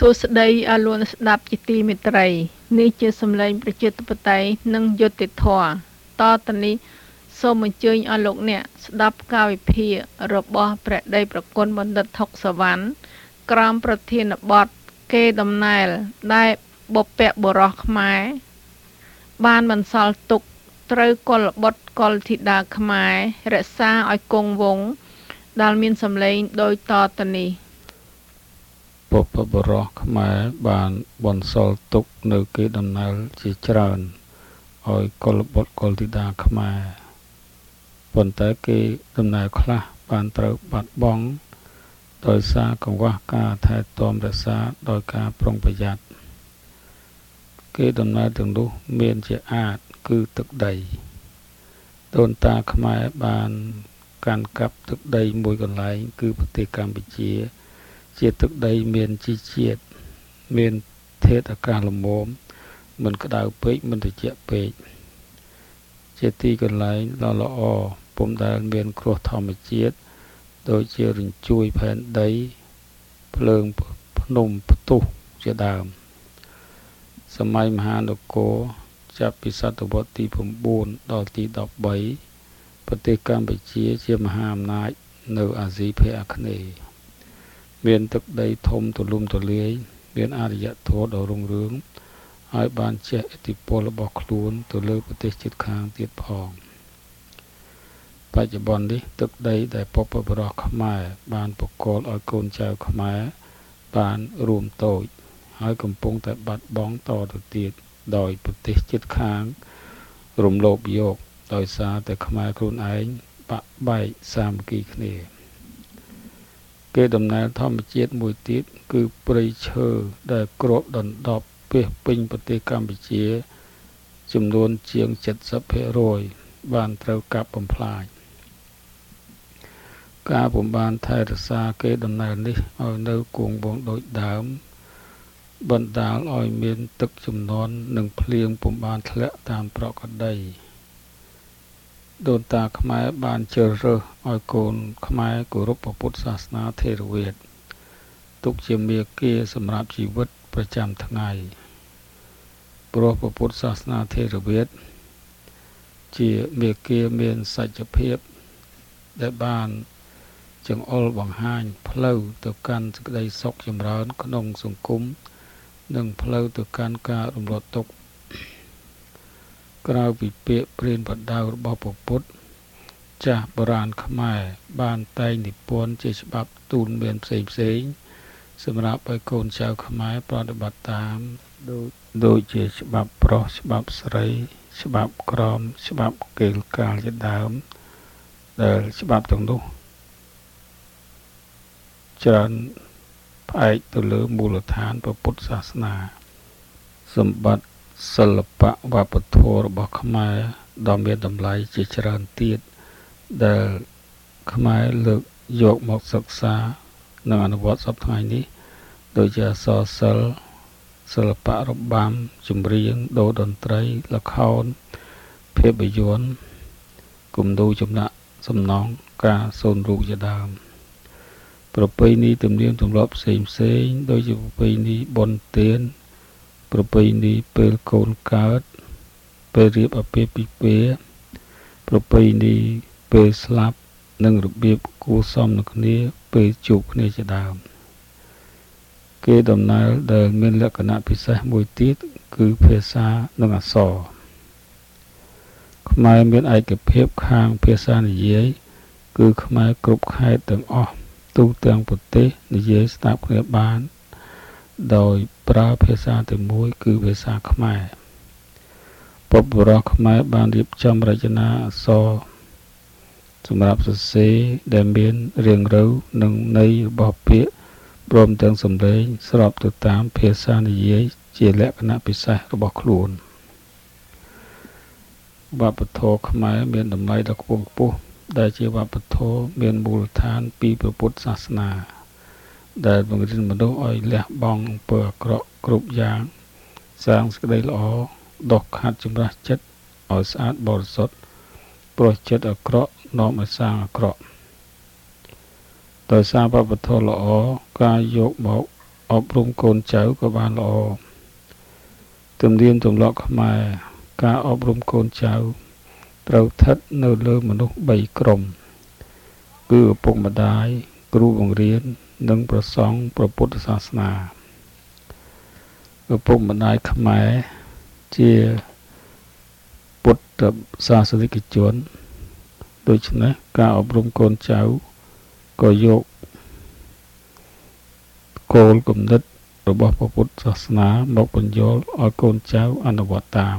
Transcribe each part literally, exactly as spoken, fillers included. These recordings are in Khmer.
សួស្តីអស់លោកអ្នកស្ដាប់ជាទីមេត្រីនេះជាសម្លេងប្រជាធិបតេយ្យនិងយុត្តិធម៌តទៅនេះសូមអញ្ជើញអស់លោកអ្នកស្ដាប់ការវិភាគរបស់ព្រះដីប្រគុណបណ្ឌិតថុកសវណ្ណក្រមប្រធានបទគេដំណែលដែលបុព្វបុរសខ្មែរបានបន្សល់ទុកត្រូវកុលបុត្រកុលធីតាខ្មែររក្សាឲ្យគង់វង្សដែលមានសម្លេងដូចតទៅនេះបុព្វបុរសខ្មែរបានបន្សល់ទុកនៅគេដំណើរជាច្រើនឲ្យកុលបុត្រកុលធីតាខ្មែរប៉ុន្តែគេដំណើរខ្លះបានត្រូវបាត់បង់ដោយសារកង្វះការថែទាំរក្សាដោយការប្រុងប្រយ័ត្នគេដំណើរទាំងនោះមានជាអាចគឺទឹកដីដូនតាខ្មែរបានកាន់កាប់ទឹកដីមួយកន្លែងគឺប្រទេសកម្ពុជាជាទឹកដីមានជីជាតិមានធាតុអាកាសល្មមមិនក្តៅពេកមិនត្រជាក់ពេកជាទីកន្លែងល្អល្អពុំដែលមានគ្រោះធម្មជាតិដូចជារញ្ជួយផែនដីភ្លើងភ្នំផ្ទុះជាដើមសម័យមហានគរចាប់ពីសតវត្សទី9ដល់ទី13ប្រទេសកម្ពុជាជាមហាអំណាចនៅអាស៊ីភាគអាគ្នេយ៍មានទឹកដីធំទូលំទូលាយមានអរិយធម៌ដ៏រុងរឿងហើយបានជះឥទ្ធិពលរបស់ខ្លួនទៅលើប្រទេសជិតខាងទៀតផងបច្ចុប្បន្ននេះទឹកដីដែលបុព្វបុរសខ្មែរបានបកគលឲ្យកូនចៅខ្មែរបានរួមតូចហើយកំពុងតែបាត់បង់តទៅទៀតដោយប្រទេសជិតខាងរំលោភយកដោយសារតែខ្មែរខ្លួនឯងបាក់បែកសាមគ្គីគ្នាគេដំណើរធម្មជាតិមួយទៀតគឺព្រៃឈើដែលគ្របដណ្ដប់ពាសពេញប្រទេសកម្ពុជាចំនួនជាង เจ็ดสิบភាគរយ បានត្រូវកាប់បំផ្លាញការពុំបានថែរក្សាគេដំណើរនេះឲ្យនៅគង់វង្សដូចដើមបណ្ដាលឲ្យមានទឹកជំនន់និងភ្លៀងពុំបានធ្លាក់តាមប្រក្រតីដូនតាខ្មែរបានជ្រើសរើសឲ្យកូនខ្មែរគោរពព្រះពុទ្ធសាសនាថេរវាទទុកជាមាគ៌ាសម្រាប់ជីវិតប្រចាំថ្ងៃព្រោះព្រះពុទ្ធសាសនាថេរវាទជាមាគ៌ាមានសច្ចភាពដែលបានចង្អុលបង្ហាញផ្លូវទៅកាន់សេចក្តីសុខចម្រើនក្នុងសង្គមនិងផ្លូវទៅកាន់ការរំលត់ទុក្ខក្រៅពីពាក្យព្រានប្រដៅរបស់ព្រះពុទ្ធចាស់បុរាណខ្មែរបានតែងនិពន្ធជាច្បាប់ទូលមានផ្សេងផ្សេងសម្រាប់ឲ្យកូនចៅខ្មែរប្រតិបត្តិតាមដូចដូចជាច្បាប់ប្រុសច្បាប់ស្រីច្បាប់ក្រមច្បាប់កេលកាលជាដើមដែលច្បាប់ទាំងនោះច្រើនផ្អែកទៅលើមូលដ្ឋានព្រះពុទ្ធសាសនាសម្បត្តិសិល្បៈវប្បធម៌របស់ខ្មែរដ៏មានតម្លៃជាច្រើនទៀតដែលខ្មែរលើកយកមកសិក្សានិងអនុវត្តសពថ្ងៃនេះដូចជាអក្សរសិល្ប៍សិល្បៈរបាំចម្រៀងតន្ត្រីល្ខោនភាពយន្តគំនូរចំណាក់សំណង់ការសូនរូបជាដើមប្រពៃណីទំនៀមទម្លាប់ផ្សេងផ្សេងដូចជាប្រពៃណីបុណ្យទានប្រពៃណីពេលកូនកើតពេលរៀបអាពាហ៍ពិពាហ៍ប្រពៃណីពេលស្លាប់និងរបៀបគួរសមនឹងគ្នាពេលជួបគ្នាជាដើមគេដំណើរដែលមានលក្ខណៈពិសេសមួយទៀតគឺភាសានិងអក្សរខ្មែរមានឯកភាពខាងភាសានិយាយគឺខ្មែរគ្រប់ខេត្តទាំងអស់ទូទាំងប្រទេសនិយាយស្ដាប់គ្នាបានដោយប្រើភាសាតែមួយគឺភាសាខ្មែរបុព្វបុរសខ្មែរបានរៀបចំរចនាអក្សរសម្រាប់សរសេរដែលមានរាងរៅនិងន័យរបស់ពាក្យព្រមទាំងសំឡេងស្របទៅតាមភាសានិយាយជាលក្ខណៈពិសេសរបស់ខ្លួនវប្បធម៌ខ្មែរមានតម្លៃដ៏ខ្ពង់ខ្ពស់ដែលជាវប្បធម៌មានមូលដ្ឋានពីព្រះពុទ្ធសាសនាដែលបង្រៀនមនុស្សឲ្យលះបង់អំពើអាក្រក់គ្រប់យ៉ាងសាងសេចក្តីល្អដុសខាត់ចម្រាស់ចិត្តឲ្យស្អាតបរិសុទ្ធព្រោះចិត្តអាក្រក់នាំឲ្យសាងអាក្រក់ដោយសារវប្បធម៌ល្អការយកមកអប់រំកូនចៅក៏បានល្អទំនៀមទម្លាប់ខ្មែរការអប់រំកូនចៅត្រូវស្ថិតនៅលើមនុស្សបីក្រុមគឺឪពុកម្ដាយគ្រូបង្រៀននិងព្រះសង្ឃព្រះពុទ្ធសាសនាឪពុកម្ដាយខ្មែរជាពុទ្ធសាសនិកជនដូច្នេះការអប់រំកូនចៅក៏យកគោលគំនិតរបស់ព្រះពុទ្ធសាសនាមកបញ្យល់ឲ្យកូនចៅអនុវត្តតាម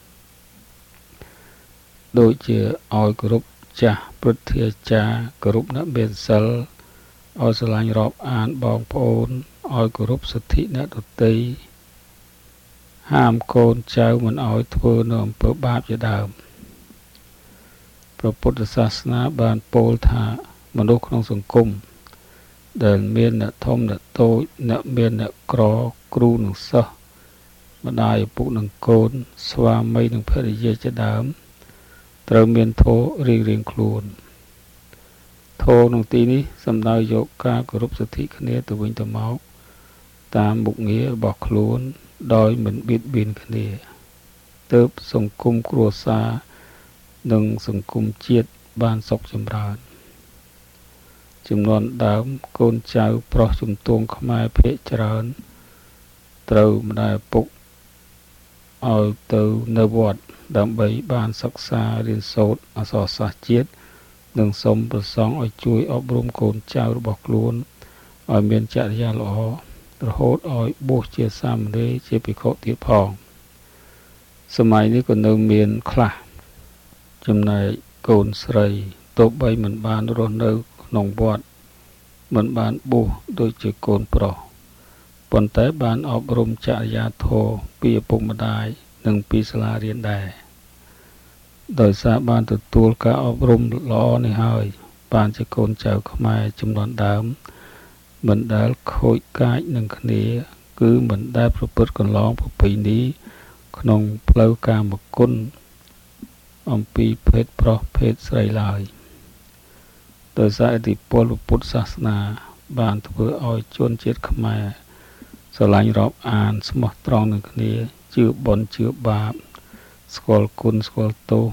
ដូចជាឲ្យគោរពចាស់ព្រឹទ្ធាចារ្យគោរពអ្នកមានសិលឲ្យស្រឡាញ់រាប់អានបងប្អូនឲ្យគោរពសិទ្ធិអ្នកដទៃហាមកូនចៅមិនឲ្យធ្វើនៅអំពើបាបជាដើមព្រះពុទ្ធសាសនាបានពោលថាមនុស្សក្នុងសង្គមដែលមានអ្នកធំអ្នកតូចអ្នកមានអ្នកក្រគ្រូនិងសិស្សម្ដាយឪពុកនិងកូនស្វាមីនិងភរិយាជាដើមត្រូវមានធម៌រៀងរៀងខ្លួនធម៌ក្នុងទីនេះសំដៅយកការគោរពសិទ្ធិគ្នាទៅវិញទៅមកតាមមុខងាររបស់ខ្លួនដោយមិនបៀតបៀនគ្នាទើបសង្គមគ្រួសារនិងសង្គមជាតិបានសុខចម្រើនចំនួនដើមកូនចៅប្រុសជំទង់ខ្មែរភាគច្រើនត្រូវម្ដាយឪពុកឲ្យទៅនៅវត្តដើម្បីបានសិក្សារៀនសូត្រអក្សរសាស្ត្រជាតិនិងសូមប្រសង់ឲ្យជួយអប់រំកូនចៅរបស់ខ្លួនឲ្យមានចរិយាល្អរហូតឲ្យបួសជាសាមណេរជាភិក្ខុទៀតផងសម័យនេះក៏នៅមានខ្លះចំណែកកូនស្រីទោះបីមិនបានរស់នៅក្នុងវត្តមិនបានបួសដូចជាកូនប្រុសប៉ុន្តែបានអប់រំចរិយាធម៌ពីឪពុកម្ដាយនិងពីសាលារៀនដែរដោយសារបានទទួលការអប់រំល្អនេះហើយបានជាកូនចៅខ្មែរចំនួនដើមមិនដែលខូចកាចនឹងគ្នាគឺមិនដែលប្រព្រឹត្តកន្លងប្រពៃណីក្នុងផ្លូវកាមគុណអំពីភេទប្រុសភេទស្រីឡើយដោយសារឥទ្ធិពលពុទ្ធសាសនាបានធ្វើឲ្យជនជាតិខ្មែរស្រឡាញ់រាប់អានស្មោះត្រង់នឹងគ្នាជឿបុណ្យជឿបាបស្គាល់គុណស្គាល់ទោស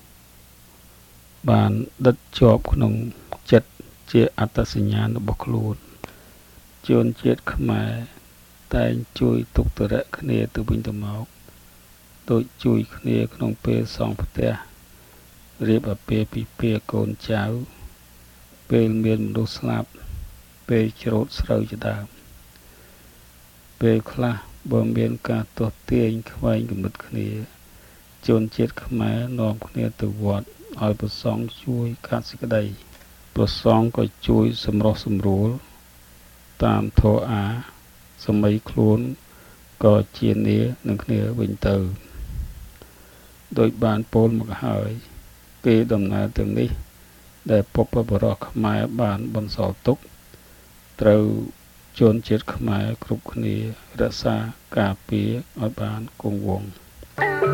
បានដិតជាប់ក្នុងចិត្តជាអត្តសញ្ញាណរបស់ខ្លួនជនជាតិខ្មែរតែងជួយទុក្ខធុរៈគ្នាទៅវិញទៅមកដូចជួយគ្នាក្នុងពេលសង់ផ្ទះរៀបអាពាហ៍ពិពាហ៍កូនចៅពេលមានមនុស្សស្លាប់ពេលច្រូតស្រូវជាដើមពេលខ្លះបើមានការទាស់ទាញខ្វែងគំនិតគ្នាជនជាតិខ្មែរនាំគ្នាទៅវត្តឲ្យព្រះសង្ឃជួយកាត់សេចក្តីព្រះសង្ឃក៏ជួយសម្រុះសម្រួលតាមធម៌អាសម័យខ្លួនក៏ជានីនឹងគ្នាវិញទៅដោយបានពោលមកហើយពេលដំណើរទាំងនេះដែលពុព្វបុរសខ្មែរបានបន្សល់ទុកត្រូវជនជាតិខ្មែរគ្រប់គ្នារក្សាការពារឲ្យបានគង់វង្ស